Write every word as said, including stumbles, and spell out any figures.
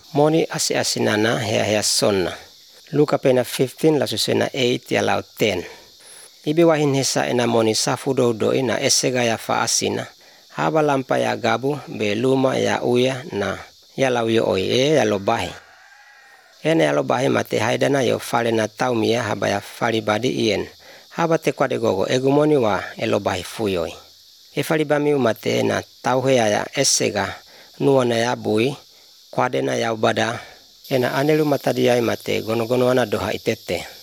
moni asi-asinana hea hea sonna. Luka pena fifteen la susena eight ya lau ten. Ibe wahin hesa ena moni safu do ina esega ya faasina. Haba lampa ya gabu be luma ya uya na ya lau yo oi e ya lobahi. Ena ya lobahi mate haidana yo fale na taumia haba ya fali badi ien. Haba te kwade gogo egumoni wa e lobahi fuyoi. E fali bami umate na tauhe ya esega nuana ya bui kwade na ya ubada. Ena anelu matadi ya imate gono gono ana doha itete.